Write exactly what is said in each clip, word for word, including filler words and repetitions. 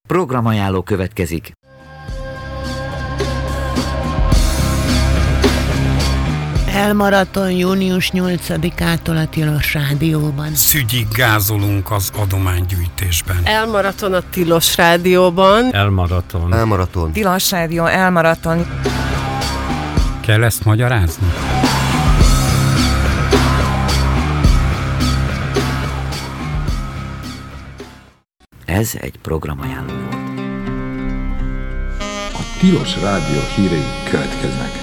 Programajánló következik. Elmaraton június nyolcadikától a Tilos Rádióban. Szügyig gázolunk az adománygyűjtésben. Elmaraton a Tilos Rádióban. Elmaraton. Elmaraton. Tilos Rádió, elmaraton. Kell ezt magyarázni? Ez egy programajánló volt. A Tilos Rádió hírei következnek.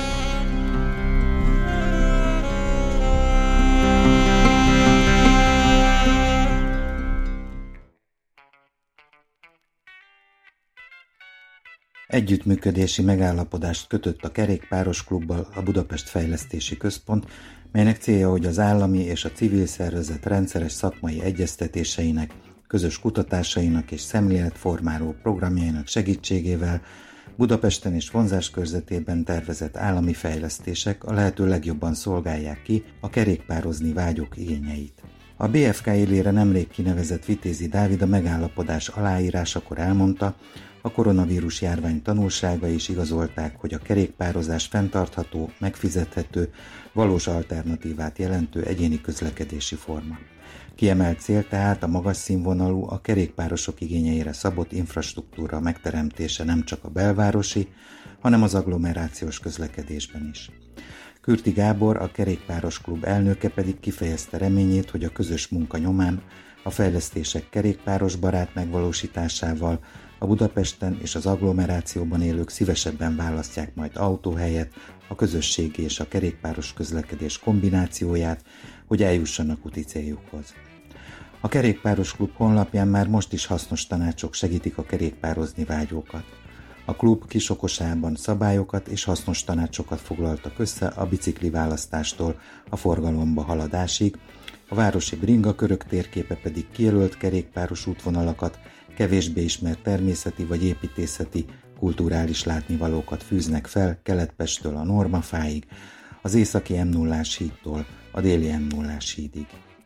Együttműködési megállapodást kötött a Kerékpáros Klubbal a Budapest Fejlesztési Központ, melynek célja, hogy az állami és a civil szervezet rendszeres szakmai egyeztetéseinek, közös kutatásainak és szemléletformáló programjainak segítségével Budapesten és vonzáskörzetében tervezett állami fejlesztések a lehető legjobban szolgálják ki a kerékpározni vágyók igényeit. A bé ef ká élére nemrég kinevezett Vitézi Dávid a megállapodás aláírásakor elmondta, a koronavírus járvány tanulságai is igazolták, hogy a kerékpározás fenntartható, megfizethető, valós alternatívát jelentő egyéni közlekedési forma. Kiemelt cél tehát a magas színvonalú, a kerékpárosok igényeire szabott infrastruktúra megteremtése nem csak a belvárosi, hanem az agglomerációs közlekedésben is. Kürti Gábor, a Kerékpáros Klub elnöke pedig kifejezte reményét, hogy a közös munka nyomán a fejlesztések kerékpáros barát megvalósításával a Budapesten és az agglomerációban élők szívesebben választják majd autó helyett a közösségi és a kerékpáros közlekedés kombinációját, hogy eljussanak úti céljukhoz. A Kerékpáros Klub honlapján már most is hasznos tanácsok segítik a kerékpározni vágyókat. A klub kisokosában szabályokat és hasznos tanácsokat foglaltak össze a bicikli választástól a forgalomba haladásig, a városi bringakörök térképe pedig kijelölt kerékpáros útvonalakat, kevésbé ismert természeti vagy építészeti, kulturális látnivalókat fűznek fel Kelet-Pesttől a Normafáig, az északi em nullás hídtól a déli em nullás hídig.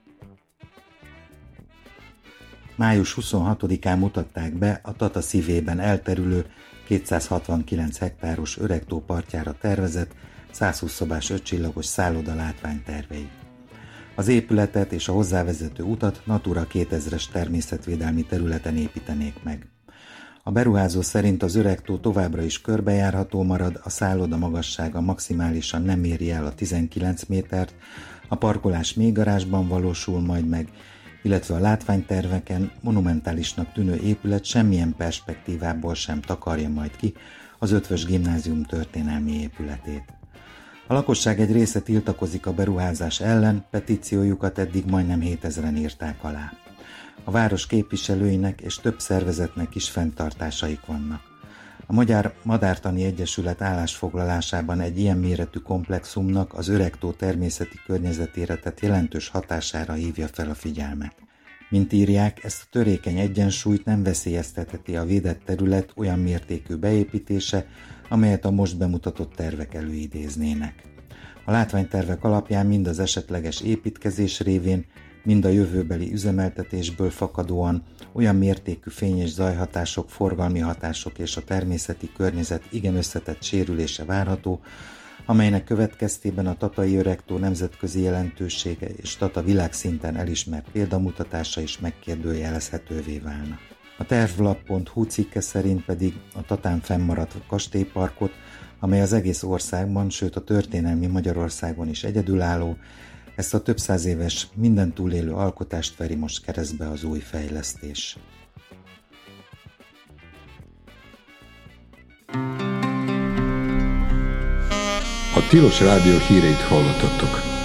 május huszonhatodikán mutatták be a Tata szívében elterülő kétszázhatvankilenc hektáros Öregtó partjára tervezett százhúsz szobás ötcsillagos szálloda látványterveit. Az épületet és a hozzávezető utat Natura kétezres természetvédelmi területen építenék meg. A beruházó szerint az Öregtó továbbra is körbejárható marad, a szálloda magassága maximálisan nem éri el a tizenkilenc métert, a parkolás mélygarázsban valósul majd meg, illetve a látványterveken monumentálisnak tűnő épület semmilyen perspektívából sem takarja majd ki az Ötvös Gimnázium történelmi épületét. A lakosság egy része tiltakozik a beruházás ellen, petíciójukat eddig majdnem hétezren írták alá. A város képviselőinek és több szervezetnek is fenntartásaik vannak. A Magyar Madártani Egyesület állásfoglalásában egy ilyen méretű komplexumnak az Öregtó természeti környezetére tett jelentős hatására hívja fel a figyelmet. Mint írják, ezt a törékeny egyensúlyt nem veszélyeztetheti a védett terület olyan mértékű beépítése, amelyet a most bemutatott tervek előidéznének. A látványtervek alapján mind az esetleges építkezés révén, mind a jövőbeli üzemeltetésből fakadóan olyan mértékű fény- és zajhatások, forgalmi hatások és a természeti környezet igen összetett sérülése várható, amelynek következtében a tatai Öregtó nemzetközi jelentősége és Tata világszinten elismert példamutatása is megkérdőjelezhetővé válna. A tervlap pont hu cikke szerint pedig a Tatán fennmaradt kastélyparkot, amely az egész országban, sőt a történelmi Magyarországon is egyedülálló, ezt a több száz éves, minden túlélő alkotást veri most keresztbe az új fejlesztés. A Tilos Rádió híreit hallottattok.